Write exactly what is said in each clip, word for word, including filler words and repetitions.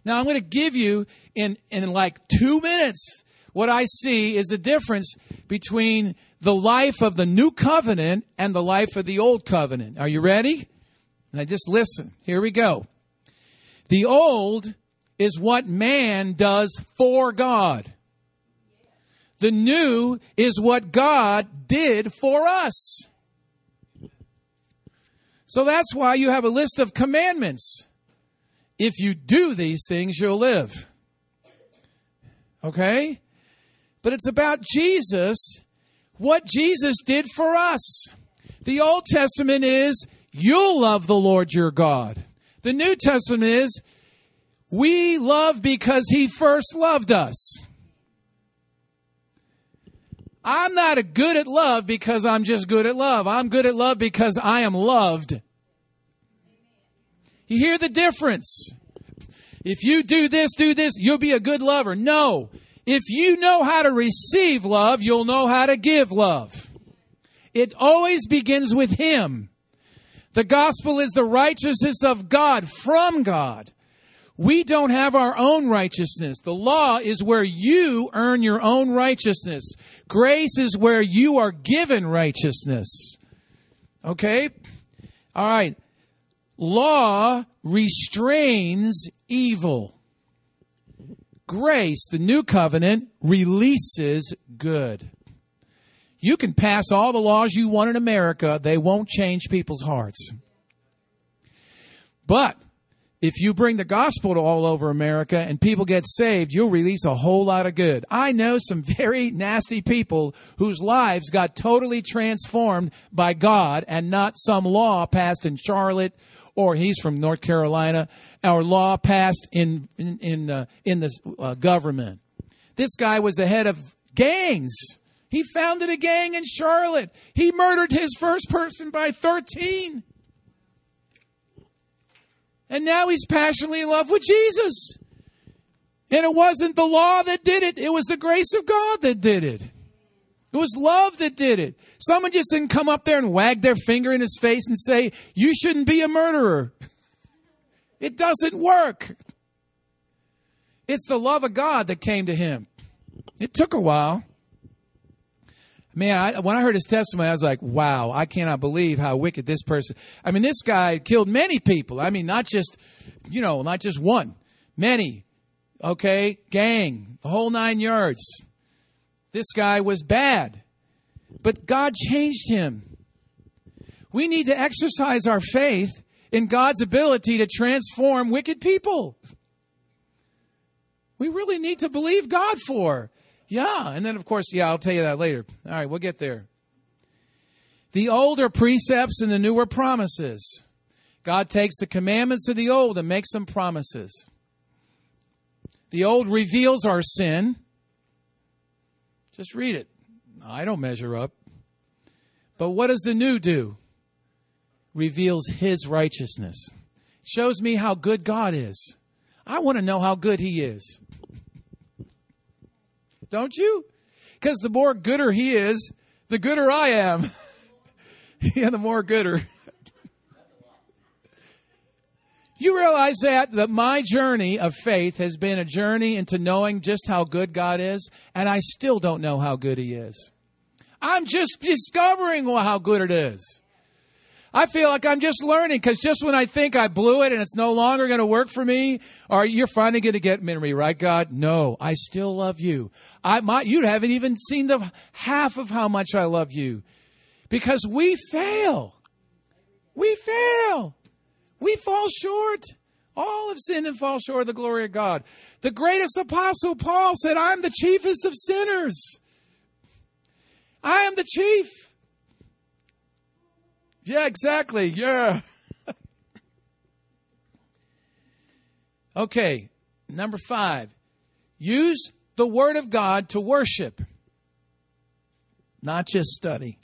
Now, I'm going to give you in, in like two minutes what I see is the difference between the life of the new covenant and the life of the old covenant. Are you ready? Now just listen. Here we go. The old is what man does for God. The new is what God did for us. So that's why you have a list of commandments. If you do these things, you'll live. Okay? But it's about Jesus, what Jesus did for us. The Old Testament is, you'll love the Lord your God. The New Testament is, we love because He first loved us. I'm not a good at love because I'm just good at love. I'm good at love because I am loved. You hear the difference? If you do this, do this, you'll be a good lover. No. If you know how to receive love, you'll know how to give love. It always begins with Him. The gospel is the righteousness of God, from God. We don't have our own righteousness. The law is where you earn your own righteousness. Grace is where you are given righteousness. Okay? All right. Law restrains evil. Grace, the new covenant, releases good. You can pass all the laws you want in America. They won't change people's hearts. But if you bring the gospel to all over America and people get saved, you'll release a whole lot of good. I know some very nasty people whose lives got totally transformed by God and not some law passed in Charlotte, or he's from North Carolina, or law passed in in in, uh, in the uh, government. This guy was the head of gangs. He founded a gang in Charlotte. He murdered his first person by thirteen. And now he's passionately in love with Jesus. And it wasn't the law that did it. It was the grace of God that did it. It was love that did it. Someone just didn't come up there and wag their finger in his face and say, you shouldn't be a murderer. It doesn't work. It's the love of God that came to him. It took a while. Man, I, when I heard his testimony, I was like, wow, I cannot believe how wicked this person. I mean, this guy killed many people. I mean, not just, you know, not just one. Many. Okay? Gang. The whole nine yards. This guy was bad. But God changed him. We need to exercise our faith in God's ability to transform wicked people. We really need to believe God for. Yeah, and then, of course, yeah, I'll tell you that later. All right, we'll get there. The old are precepts and the new are promises. God takes the commandments of the old and makes them promises. The old reveals our sin. Just read it. I don't measure up. But what does the new do? Reveals His righteousness. Shows me how good God is. I want to know how good He is. Don't you? Because the more gooder He is, the gooder I am. Yeah, the more gooder. You realize that, that my journey of faith has been a journey into knowing just how good God is, and I still don't know how good He is. I'm just discovering how good it is. I feel like I'm just learning, because just when I think I blew it and it's no longer going to work for me, or you're finally going to get me, right, God? No, I still love you. I my, you haven't even seen the half of how much I love you. Because we fail. We fail. We fall short. All have sinned and fall short of the glory of God. The greatest apostle, Paul, said, I'm the chiefest of sinners. I am the chief. Yeah, exactly. Yeah. Okay, number five. Use the Word of God to worship, not just study.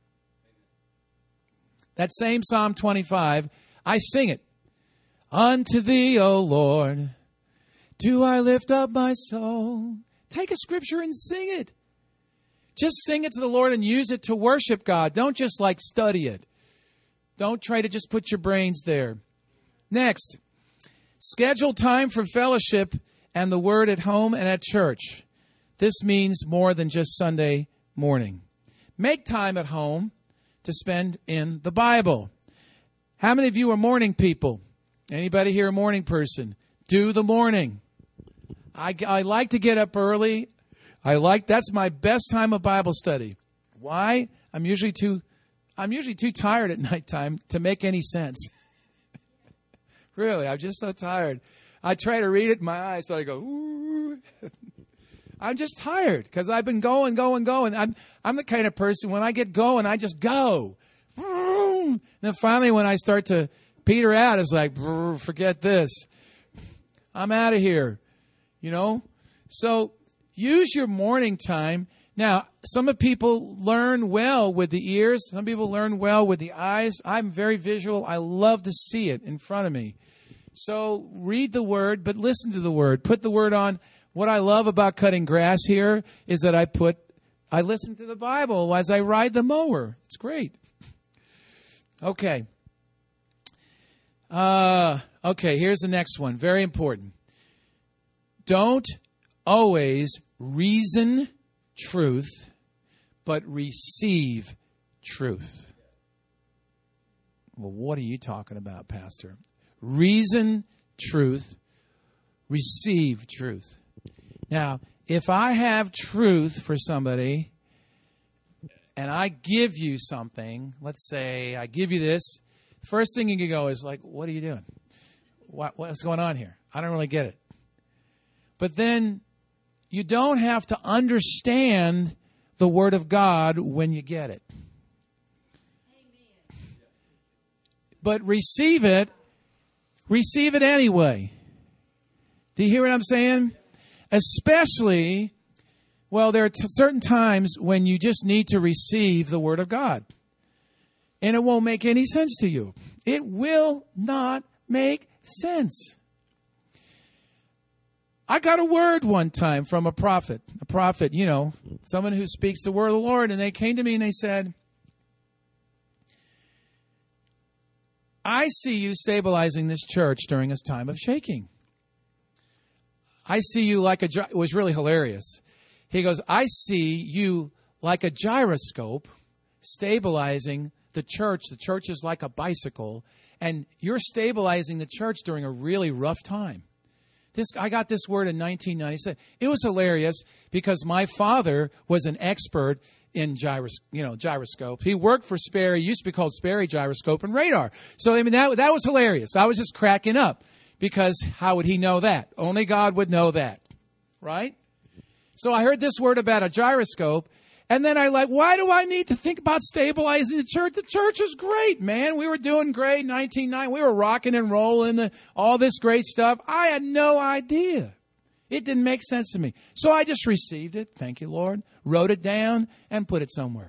That same Psalm twenty-five, I sing it. Unto Thee, O Lord, do I lift up my soul. Take a scripture and sing it. Just sing it to the Lord and use it to worship God. Don't just like study it. Don't try to just put your brains there. Next, Schedule time for fellowship and the word at home and at church. This means more than just Sunday morning. Make time at home to spend in the Bible. How many of you are morning people? Anybody here a morning person? Do the morning. I, I like to get up early. I like, that's my best time of Bible study. Why? I'm usually too, I'm usually too tired at nighttime to make any sense. Really, I'm just so tired. I try to read it, my eyes start to go, ooh. I'm just tired because I've been going, going, going. I'm, I'm the kind of person, when I get going, I just go. And then finally, when I start to peter out, it's like, forget this. I'm out of here. You know? So use your morning time. Now, some of people learn well with the ears. Some people learn well with the eyes. I'm very visual. I love to see it in front of me. So read the word, but listen to the word. Put the word on. What I love about cutting grass here is that I put, I listen to the Bible as I ride the mower. It's great. Okay. Uh, okay, here's the next one. Very important. Don't always reason truth, but receive truth. Well, what are you talking about, Pastor? Reason truth, receive truth. Now, if I have truth for somebody and I give you something, let's say I give you this, first thing you can go is like, what are you doing? What, what's going on here? I don't really get it. But then you don't have to understand the Word of God when you get it. Amen. But receive it, receive it anyway. Do you hear what I'm saying? Especially, well, there are t- certain times when you just need to receive the Word of God. And it won't make any sense to you. It will not make sense. I got a word one time from a prophet. A prophet, you know, someone who speaks the word of the Lord. And they came to me and they said, I see you stabilizing this church during this time of shaking. I see you like a, it was really hilarious. He goes, I see you like a gyroscope stabilizing the church. The church is like a bicycle, and you're stabilizing the church during a really rough time. This, I got this word in nineteen ninety-seven. It was hilarious because my father was an expert in gyros, you know, gyroscope. He worked for Sperry, used to be called Sperry Gyroscope and Radar. So, I mean, that, that was hilarious. I was just cracking up. Because how would he know that? Only God would know that, right? So I heard this word about a gyroscope, and then I like, why do I need to think about stabilizing the church? The church is great, man. We were doing great in nineteen ninety. We were rocking and rolling, the, all this great stuff. I had no idea. It didn't make sense to me. So I just received it, thank you, Lord, wrote it down, and put it somewhere.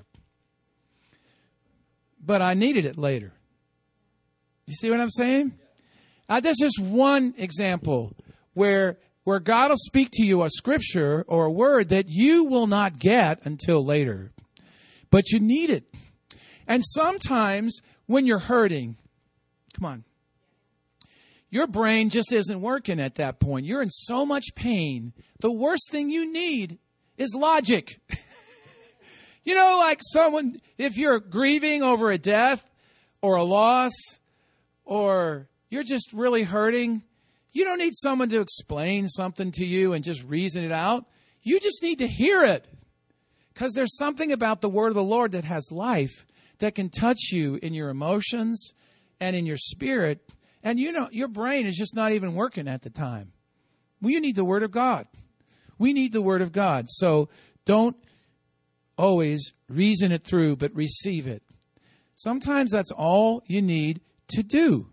But I needed it later. You see what I'm saying? Uh, this is one example where where God will speak to you a scripture or a word that you will not get until later. But you need it. And sometimes when you're hurting, come on, your brain just isn't working at that point. You're in so much pain. The worst thing you need is logic. You know, like someone, if you're grieving over a death or a loss or you're just really hurting, you don't need someone to explain something to you and just reason it out. You just need to hear it. Because there's something about the word of the Lord that has life that can touch you in your emotions and in your spirit. And you know, your brain is just not even working at the time. Well, you need the word of God. We need the word of God. So don't always reason it through, but receive it. Sometimes that's all you need to do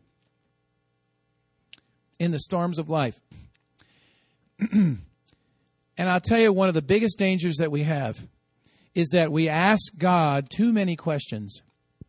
in the storms of life. And I'll tell you, one of the biggest dangers that we have is that we ask God too many questions.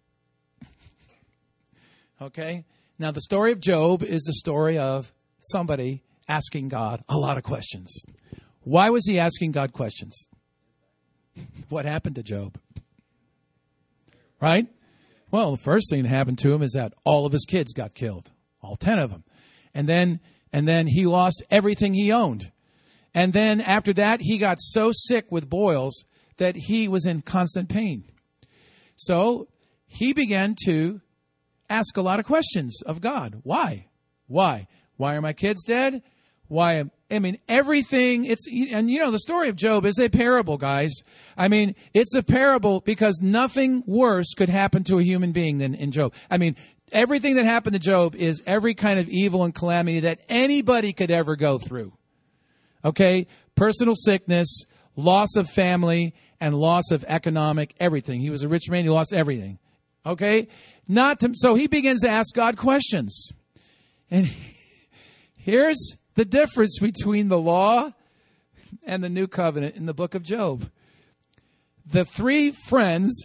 Okay? Now, the story of Job is the story of somebody asking God a lot of questions. Why was he asking God questions? What happened to Job? Right? Well, the first thing that happened to him is that all of his kids got killed. All ten of them. And then And then he lost everything he owned. And then after that, he got so sick with boils that he was in constant pain. So he began to ask a lot of questions of God. Why? Why? Why are my kids dead? Why am, I mean, everything, it's, and you know, the story of Job is a parable, guys. I mean, it's a parable because nothing worse could happen to a human being than in Job. I mean, everything that happened to Job is every kind of evil and calamity that anybody could ever go through. Okay? Personal sickness, loss of family, and loss of economic everything. He was a rich man. He lost everything. Okay? Not to, so he begins to ask God questions. And here's the difference between the law and the new covenant in the book of Job. The three friends,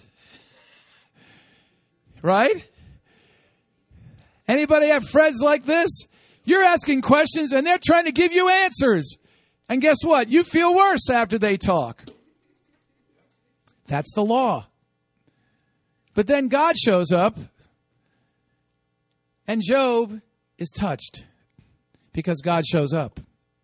right? Anybody have friends like this? You're asking questions and they're trying to give you answers. And guess what? You feel worse after they talk. That's the law. But then God shows up and Job is touched because God shows up.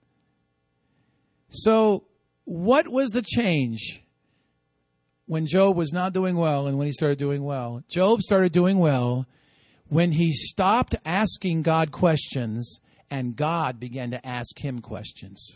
So what was the change when Job was not doing well and when he started doing well? Job started doing well when he stopped asking God questions and God began to ask him questions.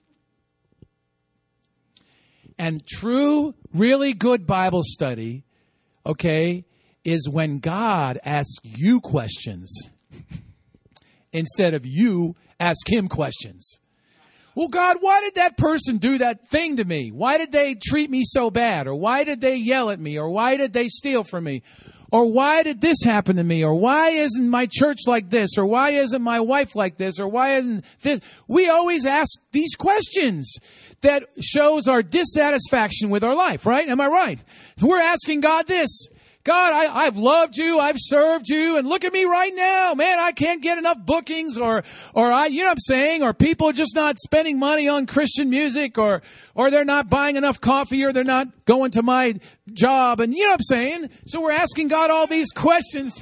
And true, really good Bible study, okay, is when God asks you questions instead of you ask him questions. Well, God, why did that person do that thing to me? Why did they treat me so bad? Or why did they yell at me? Or why did they steal from me? Or why did this happen to me? Or why isn't my church like this? Or why isn't my wife like this? Or why isn't this? We always ask these questions that shows our dissatisfaction with our life, right? Am I right? We're asking God this. God, I, I've loved you. I've served you. And look at me right now. Man, I can't get enough bookings or, or I, you know what I'm saying? Or people are just not spending money on Christian music or, or they're not buying enough coffee or they're not going to my job. And you know what I'm saying? So we're asking God all these questions.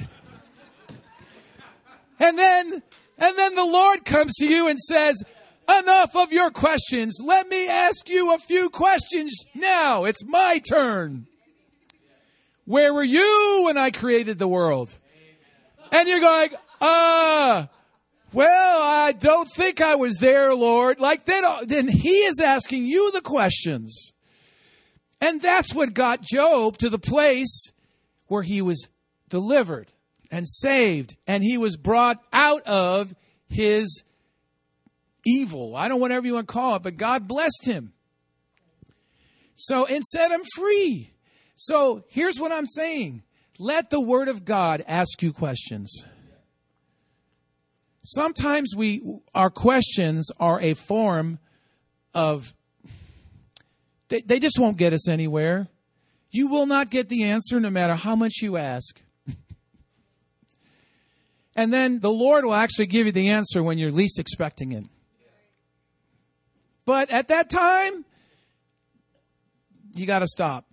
And then, and then the Lord comes to you and says, enough of your questions. Let me ask you a few questions now. It's my turn. Where were you when I created the world? And you're going, uh, well, I don't think I was there, Lord. Like then, then he is asking you the questions. And that's what got Job to the place where he was delivered and saved. And he was brought out of his evil. I don't know, whatever you want to call it, but God blessed him. So, and set him free. So here's what I'm saying. Let the Word of God ask you questions. Sometimes we, our questions are a form of, they, they just won't get us anywhere. You will not get the answer no matter how much you ask. And then the Lord will actually give you the answer when you're least expecting it. But at that time, you got to stop.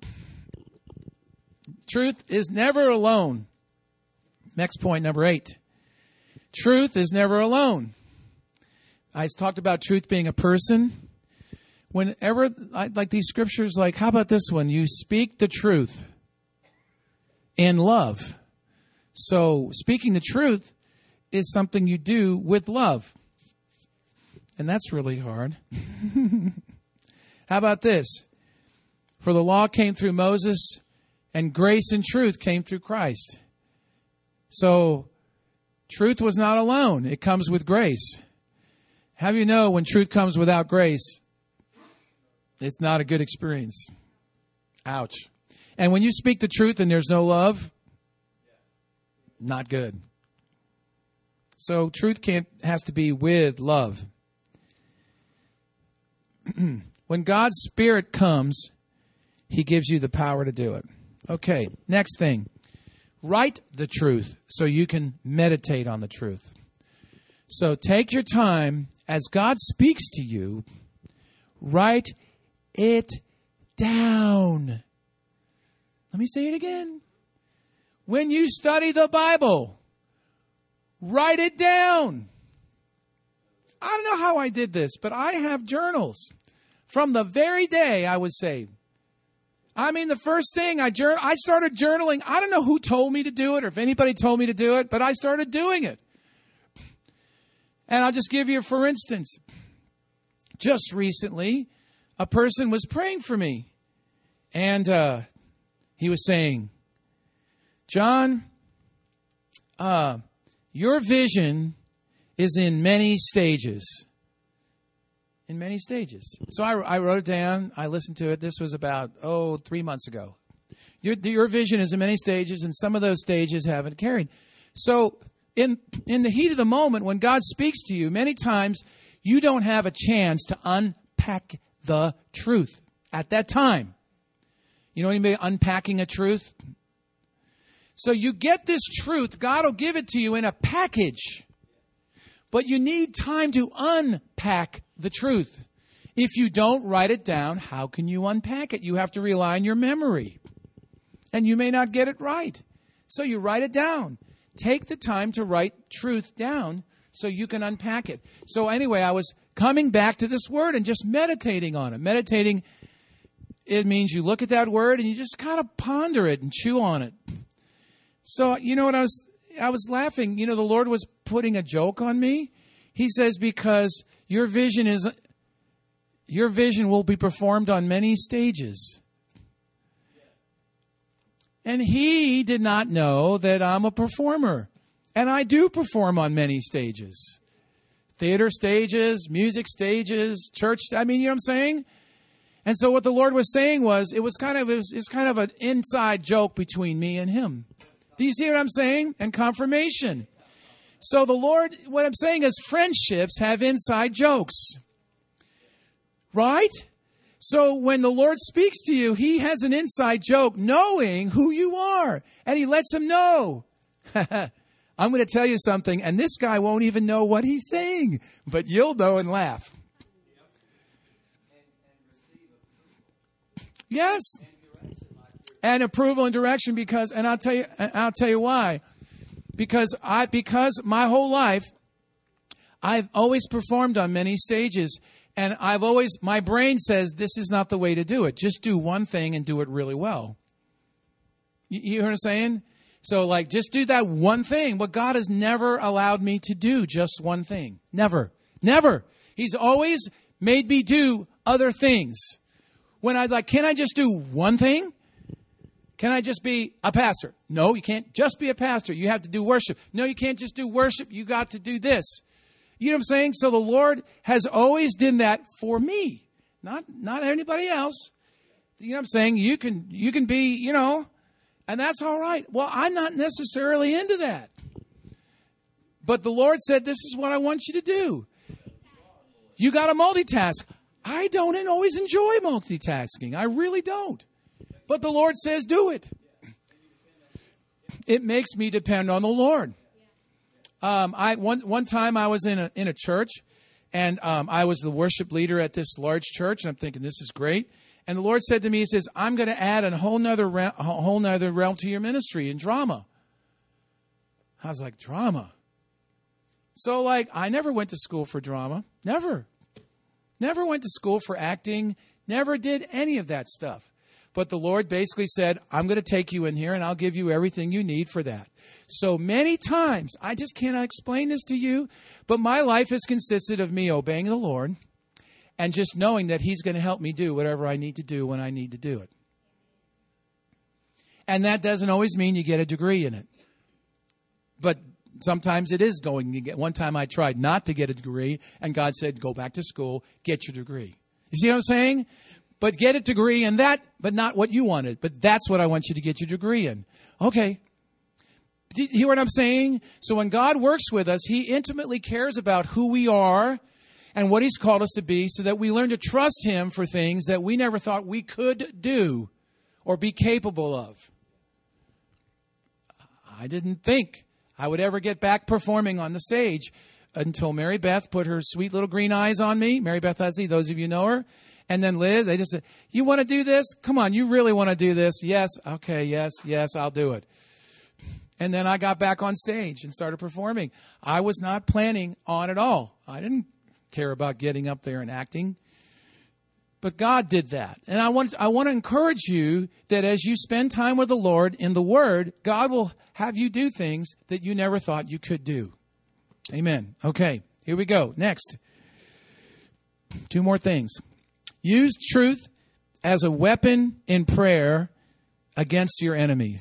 Truth is never alone. Next point, number eight. Truth is never alone. I talked about truth being a person. Whenever, I, like these scriptures, like, how about this one? You speak the truth in love. So speaking the truth is something you do with love. And that's really hard. How about this? For the law came through Moses, and grace and truth came through Christ. So, truth was not alone. It comes with grace. How do you know when truth comes without grace, it's not a good experience? Ouch. And when you speak the truth and there's no love, not good. So, truth can't has to be with love. When God's Spirit comes, He gives you the power to do it. Okay, next thing. Write the truth so you can meditate on the truth. So take your time as God speaks to you. Write it down. Let me say it again. When you study the Bible, write it down. I don't know how I did this, but I have journals from the very day I was saved. I mean, the first thing I jour- I started journaling. I don't know who told me to do it or if anybody told me to do it, but I started doing it. And I'll just give you, for instance, just recently, a person was praying for me. And uh, he was saying, John, uh, your vision is in many stages. In many stages. So I, I wrote it down. I listened to it. This was about, oh, three months ago. Your, your vision is in many stages, and some of those stages haven't carried. So in in the heat of the moment, when God speaks to you, many times you don't have a chance to unpack the truth at that time. You know anybody unpacking a truth? So you get this truth. God will give it to you in a package. But you need time to unpack the truth. If you don't write it down, how can you unpack it? You have to rely on your memory. And you may not get it right. So you write it down. Take the time to write truth down so you can unpack it. So anyway, I was coming back to this word and just meditating on it. Meditating, it means you look at that word and you just kind of ponder it and chew on it. So, you know what, I was I was laughing. You know, the Lord was putting a joke on me. He says, because your vision is, your vision will be performed on many stages. And he did not know that I'm a performer. And I do perform on many stages. Theater stages, music stages, church. I mean, you know what I'm saying? And so what the Lord was saying was, it was kind of, it was, it was kind of an inside joke between me and him. Do you see what I'm saying? And confirmation. So the Lord, what I'm saying is friendships have inside jokes. Right? So when the Lord speaks to you, he has an inside joke knowing who you are. And he lets him know. I'm going to tell you something, and this guy won't even know what he's saying. But you'll know and laugh. Yes. And approval and direction, because, and I'll tell you, I'll tell you why. Because I, because my whole life, I've always performed on many stages. And I've always, my brain says, this is not the way to do it. Just do one thing and do it really well. You, you hear what I'm saying? So like, just do that one thing. But God has never allowed me to do just one thing. Never. Never. He's always made me do other things. When I like, can I just do one thing? Can I just be a pastor? No, you can't just be a pastor. You have to do worship. No, you can't just do worship. You got to do this. You know what I'm saying? So the Lord has always done that for me, not not anybody else. You know what I'm saying? You can you can be, you know, and that's all right. Well, I'm not necessarily into that. But the Lord said, this is what I want you to do. You got to multitask. I don't always enjoy multitasking. I really don't. But the Lord says, do it. It makes me depend on the Lord. Um, I one one time I was in a in a church, and um, I was the worship leader at this large church, and I'm thinking, this is great. And the Lord said to me, he says, I'm going to add a whole nother realm, a whole nother realm to your ministry in drama. I was like, drama? So like, I never went to school for drama. Never. Never went to school for acting. Never did any of that stuff. But the Lord basically said, I'm going to take you in here and I'll give you everything you need for that. So many times, I just cannot explain this to you, but my life has consisted of me obeying the Lord and just knowing that he's going to help me do whatever I need to do when I need to do it. And that doesn't always mean you get a degree in it. But sometimes it is going to get. One time I tried not to get a degree, and God said, go back to school, get your degree. You see what I'm saying? But get a degree in that, but not what you wanted. But that's what I want you to get your degree in. Okay. Do you hear what I'm saying? So when God works with us, he intimately cares about who we are and what he's called us to be, so that we learn to trust him for things that we never thought we could do or be capable of. I didn't think I would ever get back performing on the stage until Mary Beth put her sweet little green eyes on me. Mary Beth Leslie, those of you know her. And then Liz, they just said, you want to do this? Come on, you really want to do this? Yes. Okay, yes, yes, I'll do it. And then I got back on stage and started performing. I was not planning on it all. I didn't care about getting up there and acting. But God did that. And I want, I want to encourage you that as you spend time with the Lord in the Word, God will have you do things that you never thought you could do. Amen. Okay, here we go. Next. Two more things. Use truth as a weapon in prayer against your enemy.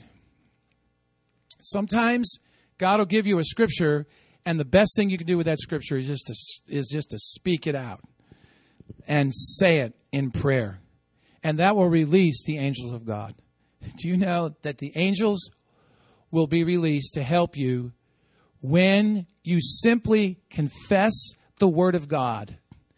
Sometimes God will give you a scripture, and the best thing you can do with that scripture is just to, is just to speak it out and say it in prayer. And that will release the angels of God. Do you know that the angels will be released to help you when you simply confess the Word of God?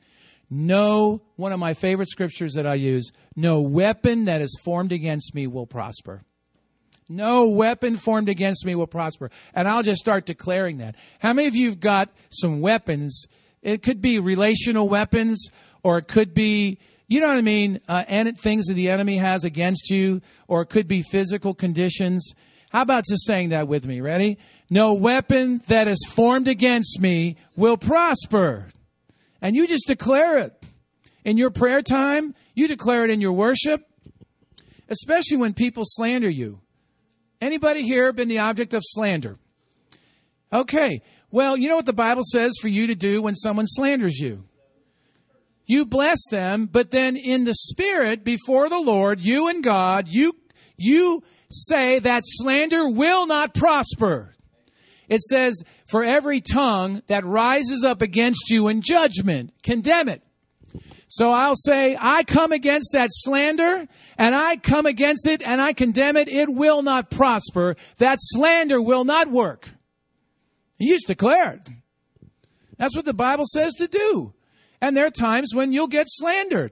No, one of my favorite scriptures that I use, no weapon that is formed against me will prosper. No weapon formed against me will prosper. And I'll just start declaring that. How many of you have got some weapons? It could be relational weapons, or it could be, you know what I mean, uh, and things that the enemy has against you, or it could be physical conditions. How about just saying that with me? Ready? No weapon that is formed against me will prosper. And you just declare it. In your prayer time, you declare it in your worship, especially when people slander you. Anybody here been the object of slander? Okay. Well, you know what the Bible says for you to do when someone slanders you? You bless them, but then in the Spirit, before the Lord, you and God, you, you say that slander will not prosper. It says, for every tongue that rises up against you in judgment, condemn it. So I'll say, I come against that slander, and I come against it, and I condemn it. It will not prosper. That slander will not work. You just declare it. That's what the Bible says to do. And there are times when you'll get slandered.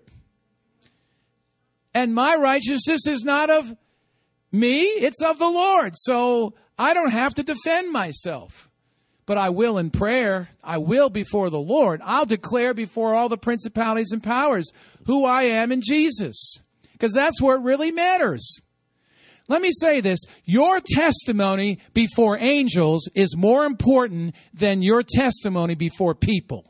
And my righteousness is not of me, it's of the Lord. So I don't have to defend myself. But I will in prayer. I will before the Lord. I'll declare before all the principalities and powers who I am in Jesus. Because that's where it really matters. Let me say this. Your testimony before angels is more important than your testimony before people.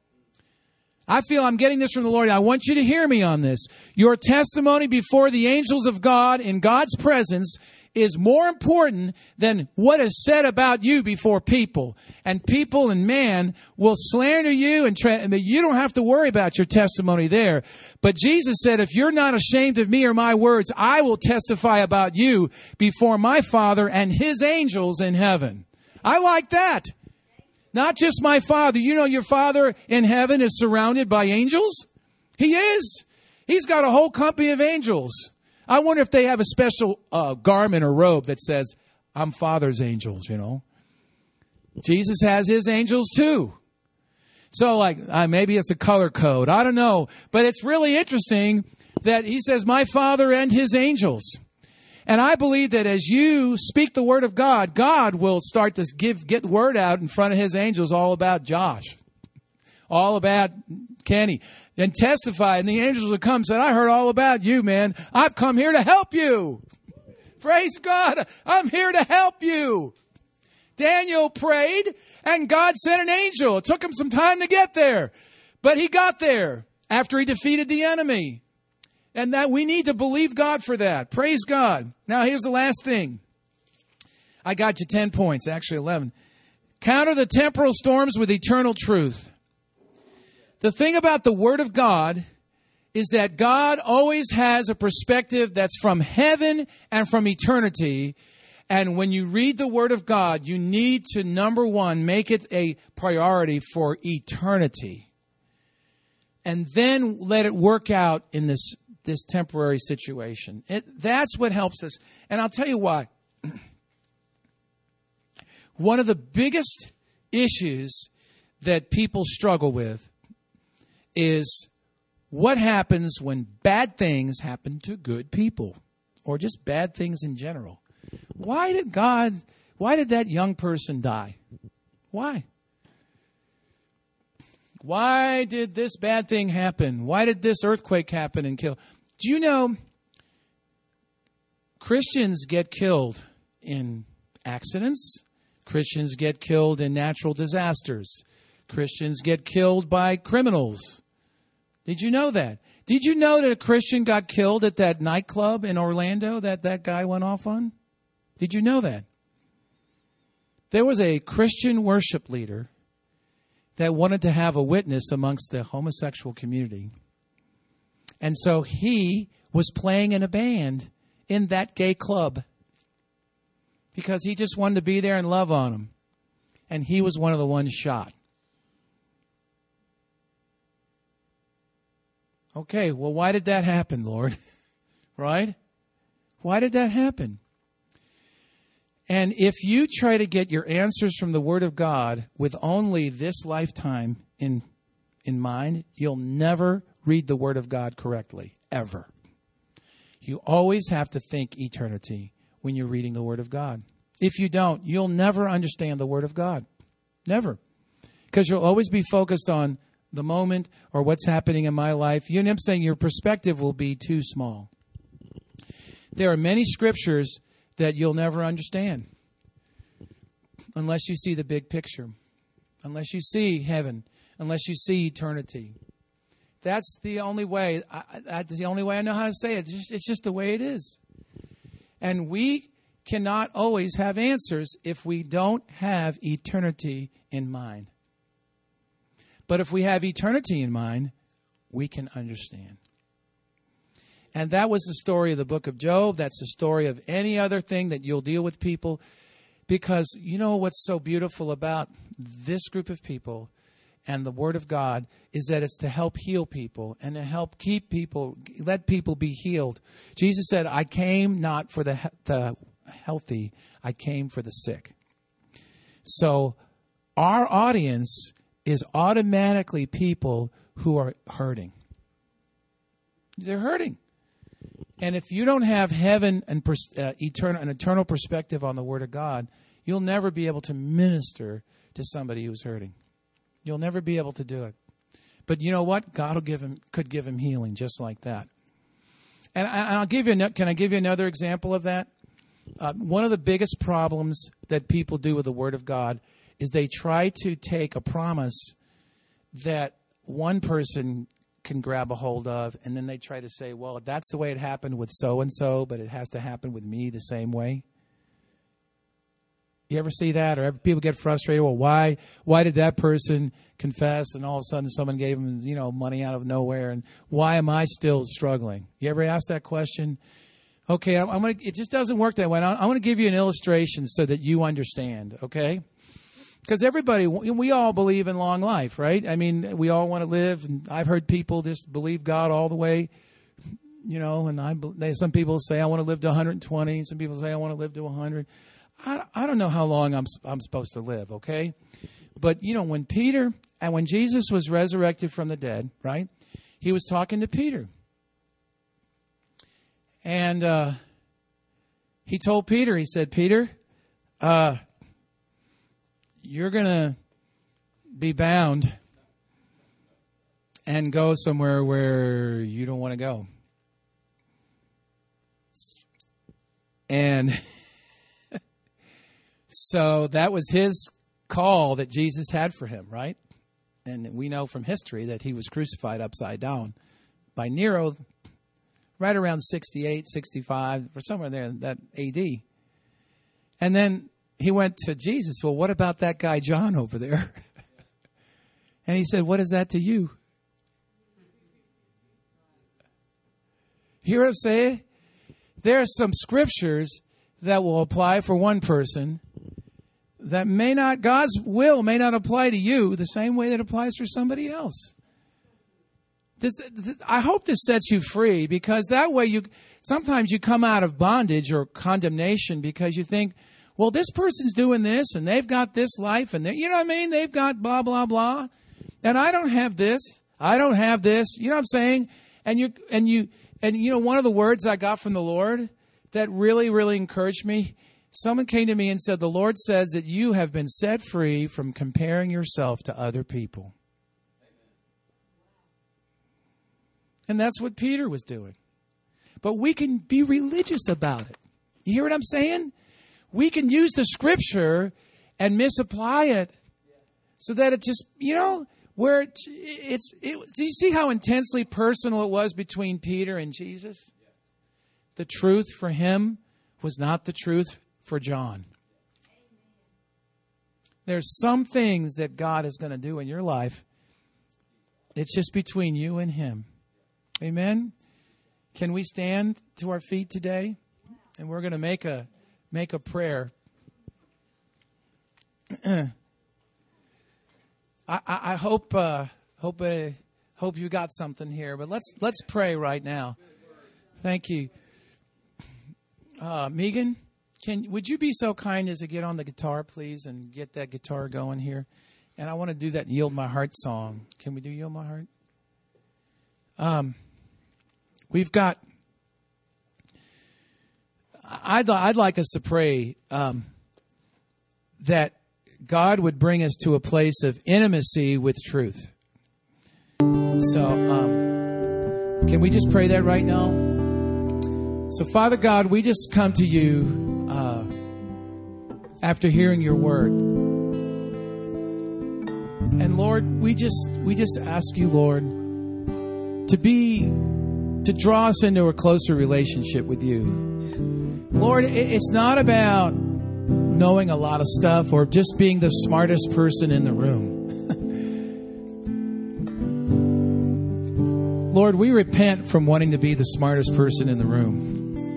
I feel I'm getting this from the Lord. I want you to hear me on this. Your testimony before the angels of God in God's presence is more important than what is said about you before people. And people and man will slander you, and tra- you don't have to worry about your testimony there. But Jesus said, if you're not ashamed of me or my words, I will testify about you before my Father and His angels in heaven. I like that. Not just my Father. You know your Father in heaven is surrounded by angels? He is. He's got a whole company of angels. I wonder if they have a special uh, garment or robe that says, I'm Father's angels, you know. Jesus has His angels too. So like, uh, maybe it's a color code. I don't know. But it's really interesting that He says, my Father and His angels. And I believe that as you speak the word of God, God will start to give get the word out in front of His angels all about Josh, all about Kenny, and testify. And the angels will come and say, I heard all about you, man. I've come here to help you. Praise God. I'm here to help you. Daniel prayed, and God sent an angel. It took him some time to get there, but he got there after he defeated the enemy. And that we need to believe God for that. Praise God. Now, here's the last thing. I got you ten points, actually eleven. Counter the temporal storms with eternal truth. The thing about the Word of God is that God always has a perspective that's from heaven and from eternity. And when you read the Word of God, you need to, number one, make it a priority for eternity. And then let it work out in this this temporary situation. It, that's what helps us. And I'll tell you why. One of the biggest issues that people struggle with is what happens when bad things happen to good people, or just bad things in general. Why did God, why did that young person die? Why? Why did this bad thing happen? Why did this earthquake happen and kill? Do you know Christians get killed in accidents? Christians get killed in natural disasters. Christians get killed by criminals. Did you know that? Did you know that a Christian got killed at that nightclub in Orlando that that guy went off on? Did you know that? There was a Christian worship leader that wanted to have a witness amongst the homosexual community. And so he was playing in a band in that gay club because he just wanted to be there and love on them. And he was one of the ones shot. Okay, well, why did that happen, Lord? Right? Why did that happen? And if you try to get your answers from the Word of God with only this lifetime in in mind, you'll never read the Word of God correctly, ever. You always have to think eternity when you're reading the Word of God. If you don't, you'll never understand the Word of God. Never. Because you'll always be focused on the moment or what's happening in my life. You know what I'm saying? Your perspective will be too small. There are many scriptures that you'll never understand unless you see the big picture, unless you see heaven, unless you see eternity. That's the only way. I, that's the only way I know how to say it. It's just, it's just the way it is. And we cannot always have answers if we don't have eternity in mind. But if we have eternity in mind, we can understand. And that was the story of the book of Job. That's the story of any other thing that you'll deal with people. Because you know what's so beautiful about this group of people and the Word of God is that it's to help heal people and to help keep people, let people be healed. Jesus said, I came not for the, the healthy, I came for the sick. So our audience is automatically people who are hurting. They're hurting. And if you don't have heaven and pers- uh, eternal, an eternal perspective on the Word of God, you'll never be able to minister to somebody who's hurting. You'll never be able to do it. But you know what? God will give him, could give him healing just like that. And, I, and I'll give you. Can I give you another example of that? Uh, one of the biggest problems that people do with the Word of God is they try to take a promise that one person can grab a hold of, and then they try to say, well, that's the way it happened with so-and-so, but it has to happen with me the same way. You ever see that? Or ever, people get frustrated, well, why why did that person confess, and all of a sudden someone gave them, you know, money out of nowhere, and why am I still struggling? You ever ask that question? Okay, I'm, I'm gonna, it just doesn't work that way. I want to give you an illustration so that you understand, okay? Because everybody, we all believe in long life, right? I mean, we all want to live. And I've heard people just believe God all the way, you know, and I, they, some people say, I want to live to one hundred twenty. Some people say, I want to live to one hundred. I, I don't know how long I'm, I'm supposed to live, okay? But, you know, when Peter, and when Jesus was resurrected from the dead, right, he was talking to Peter. And uh, he told Peter, he said, Peter, uh, you're going to be bound and go somewhere where you don't want to go. And so that was his call that Jesus had for him, right? And we know from history that he was crucified upside down by Nero right around sixty-eight, sixty-five, or somewhere there, that A D. And then he went to Jesus, well, what about that guy John over there? And he said, what is that to you? You hear what I'm saying? There are some scriptures that will apply for one person that may not, God's will may not apply to you the same way that applies for somebody else. This, this, I hope this sets you free, because that way you, sometimes you come out of bondage or condemnation because you think, well, this person's doing this and they've got this life and they, you know what I mean? They've got blah, blah, blah. And I don't have this. I don't have this. You know what I'm saying? And you, and you, and you know, one of the words I got from the Lord that really, really encouraged me, someone came to me and said, the Lord says that you have been set free from comparing yourself to other people. And that's what Peter was doing. But we can be religious about it. You hear what I'm saying? We can use the scripture and misapply it So that it just, you know, where it, it's, it, do you see how intensely personal it was between Peter and Jesus? The truth for him was not the truth for John. There's some things that God is going to do in your life. It's just between you and him. Amen. Can we stand to our feet today? And we're going to make a make a prayer. I, I, I hope uh, hope uh, hope you got something here. But let's let's pray right now. Thank you, uh, Megan. Can would you be so kind as to get on the guitar, please, and get that guitar going here? And I want to do that "Yield My Heart" song. Can we do "Yield My Heart"? Um, we've got. I'd I'd like us to pray um, that God would bring us to a place of intimacy with truth. So, um, can we just pray that right now? So, Father God, we just come to you. Uh, after hearing your word, and Lord, we just we just ask you, Lord, to be to draw us into a closer relationship with you. Lord, it's not about knowing a lot of stuff or just being the smartest person in the room. Lord, we repent from wanting to be the smartest person in the room.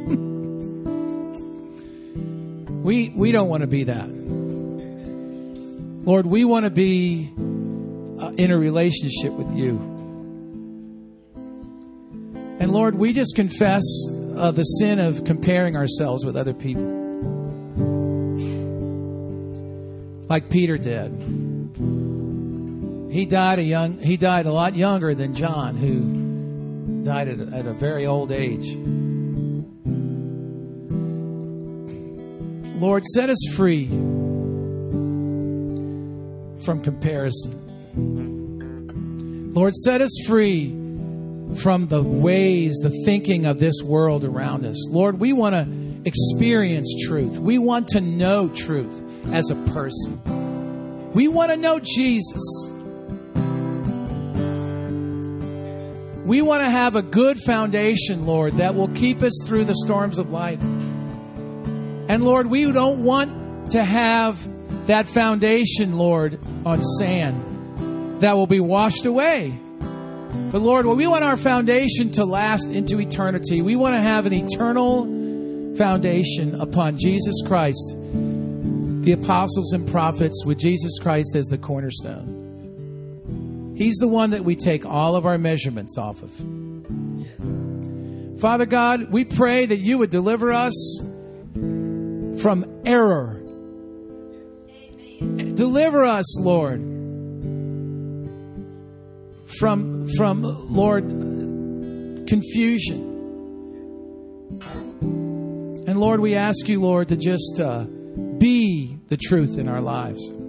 We we don't want to be that. Lord, we want to be uh, in a relationship with you. And Lord, we just confess uh, the sin of comparing ourselves with other people. Like Peter did. He died a young he died a lot younger than John, who died at a, at a very old age. Lord, set us free from comparison. Lord, set us free from the ways, the thinking of this world around us. Lord, we want to experience truth. We want to know truth as a person. We want to know Jesus. We want to have a good foundation, Lord, that will keep us through the storms of life. And Lord, we don't want to have that foundation, Lord, on sand that will be washed away. But Lord, we want our foundation to last into eternity. We want to have an eternal foundation upon Jesus Christ, the apostles and prophets, with Jesus Christ as the cornerstone. He's the one that we take all of our measurements off of. Father God, we pray that you would deliver us from error. Amen. Deliver us, Lord, from, from, Lord, confusion. And Lord, we ask you, Lord, to just uh, be the truth in our lives.